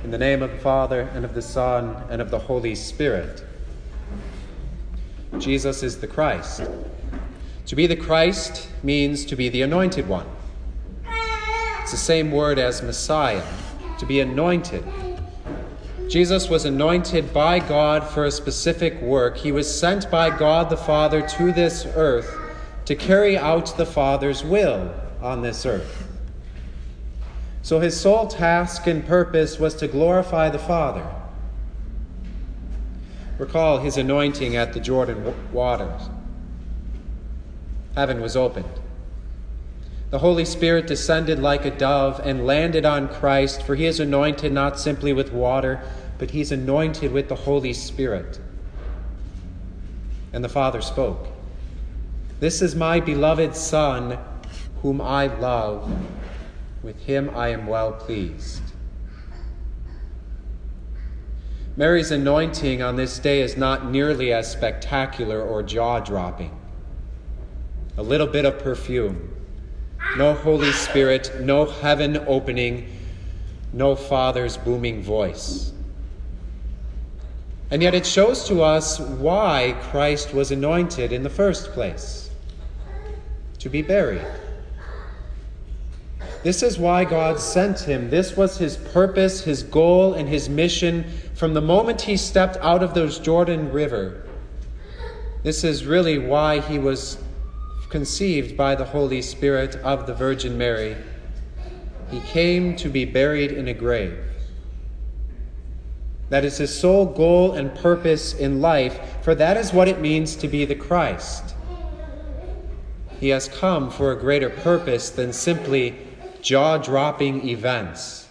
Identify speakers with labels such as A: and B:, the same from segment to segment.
A: In the name of the Father, and of the Son, and of the Holy Spirit. Jesus is the Christ. To be the Christ means to be the Anointed One. It's the same word as Messiah, to be anointed. Jesus was anointed by God for a specific work. He was sent by God the Father to this earth to carry out the Father's will on this earth. So his sole task and purpose was to glorify the Father. Recall his anointing at the Jordan waters. Heaven was opened. The Holy Spirit descended like a dove and landed on Christ, for he is anointed not simply with water, but he's anointed with the Holy Spirit. And the Father spoke, "This is my beloved Son, whom I love. With him I am well pleased." Mary's anointing on this day is not nearly as spectacular or jaw-dropping. A little bit of perfume, no Holy Spirit, no heaven opening, no Father's booming voice. And yet it shows to us why Christ was anointed in the first place: to be buried. This is why God sent him. This was his purpose, his goal, and his mission from the moment he stepped out of the Jordan River. This is really why he was conceived by the Holy Spirit of the Virgin Mary. He came to be buried in a grave. That is his sole goal and purpose in life, for that is what it means to be the Christ. He has come for a greater purpose than simply jaw-dropping events.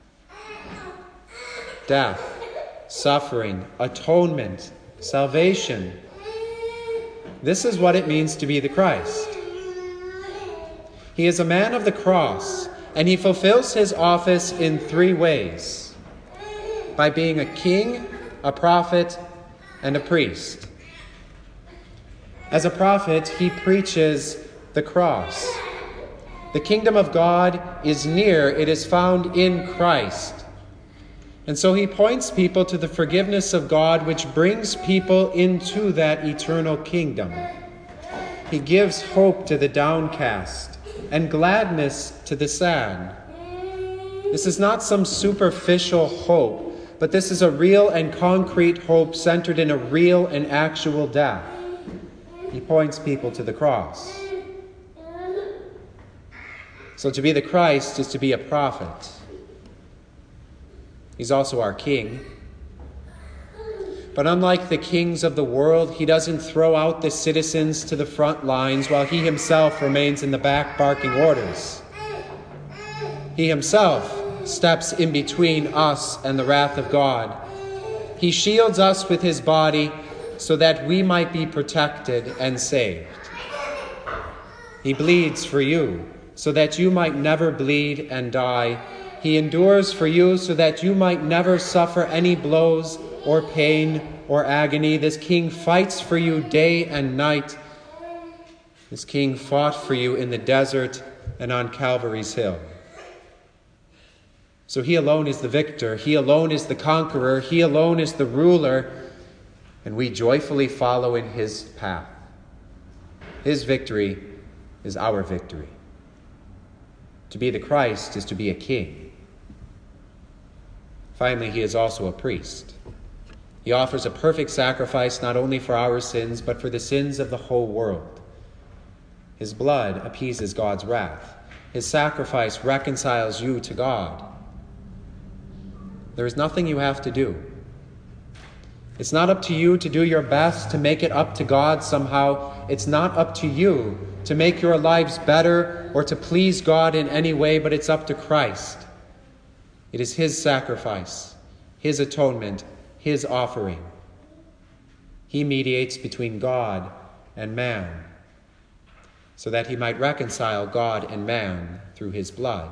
A: Death, suffering, atonement, salvation. This is what it means to be the Christ. He is a man of the cross, and he fulfills his office in three ways: by being a king, a prophet, and a priest. As a prophet, he preaches the cross. The kingdom of God is near. It is found in Christ. And so he points people to the forgiveness of God, which brings people into that eternal kingdom. He gives hope to the downcast and gladness to the sad. This is not some superficial hope, but this is a real and concrete hope centered in a real and actual death. He points people to the cross. So to be the Christ is to be a prophet. He's also our king. But unlike the kings of the world, he doesn't throw out the citizens to the front lines while he himself remains in the back barking orders. He himself steps in between us and the wrath of God. He shields us with his body so that we might be protected and saved. He bleeds for you so that you might never bleed and die. He endures for you so that you might never suffer any blows or pain or agony. This king fights for you day and night. This king fought for you in the desert and on Calvary's hill. So he alone is the victor. He alone is the conqueror. He alone is the ruler. And we joyfully follow in his path. His victory is our victory. To be the Christ is to be a king. Finally, he is also a priest. He offers a perfect sacrifice not only for our sins, but for the sins of the whole world. His blood appeases God's wrath. His sacrifice reconciles you to God. There is nothing you have to do. It's not up to you to do your best to make it up to God somehow. It's not up to you to make your lives better or to please God in any way, but it's up to Christ. It is his sacrifice, his atonement, his offering. He mediates between God and man so that he might reconcile God and man through his blood.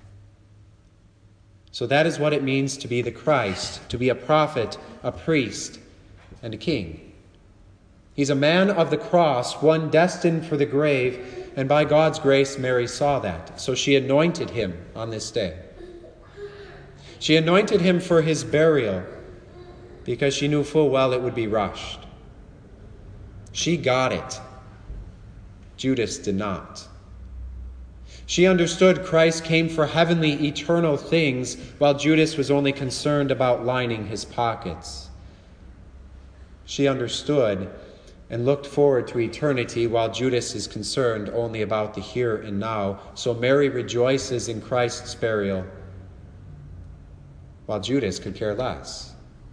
A: So that is what it means to be the Christ, to be a prophet, a priest, and a king. He's a man of the cross, one destined for the grave, and by God's grace, Mary saw that. So she anointed him on this day. She anointed him for his burial because she knew full well it would be rushed. She got it. Judas did not. She understood Christ came for heavenly, eternal things, while Judas was only concerned about lining his pockets. She understood and looked forward to eternity, while Judas is concerned only about the here and now. So Mary rejoices in Christ's burial, while Judas could care less.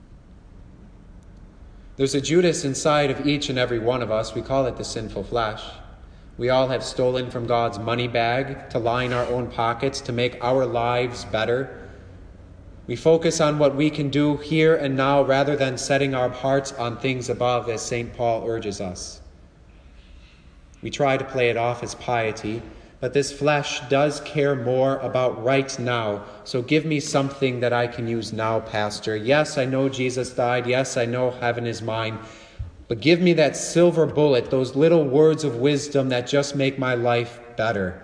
A: There's a Judas inside of each and every one of us. We call it the sinful flesh. We all have stolen from God's money bag to line our own pockets to make our lives better. We focus on what we can do here and now rather than setting our hearts on things above, as St. Paul urges us. We try to play it off as piety, but this flesh does care more about right now. So give me something that I can use now, Pastor. Yes, I know Jesus died. Yes, I know heaven is mine. But give me that silver bullet, those little words of wisdom that just make my life better.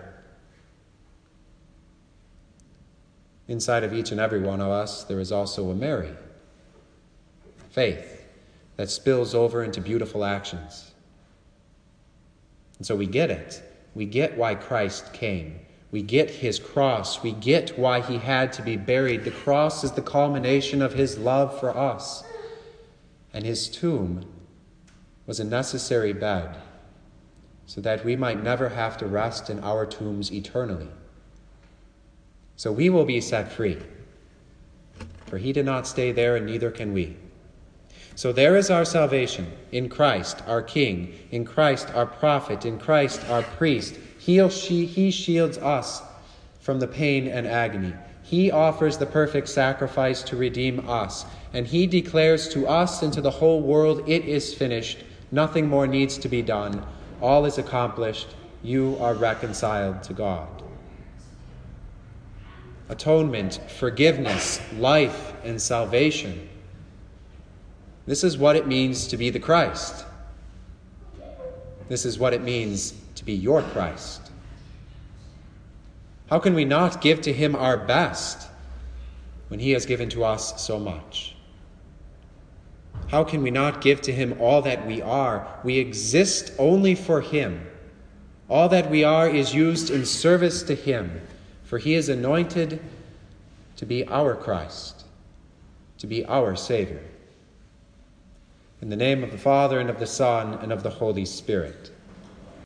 A: Inside of each and every one of us, there is also a Mary. Faith that spills over into beautiful actions. And so we get it. We get why Christ came. We get his cross. We get why he had to be buried. The cross is the culmination of his love for us. And his tomb was a necessary bed so that we might never have to rest in our tombs eternally. So we will be set free, for he did not stay there, and neither can we. So there is our salvation in Christ, our King, in Christ, our prophet, in Christ, our priest. He shields us from the pain and agony. He offers the perfect sacrifice to redeem us, and he declares to us and to the whole world, it is finished. Nothing more needs to be done. All is accomplished. You are reconciled to God. Atonement, forgiveness, life, and salvation. This is what it means to be the Christ. This is what it means to be your Christ. How can we not give to him our best when he has given to us so much? How can we not give to him all that we are? We exist only for him. All that we are is used in service to him, for he is anointed to be our Christ, to be our Savior. In the name of the Father, and of the Son, and of the Holy Spirit.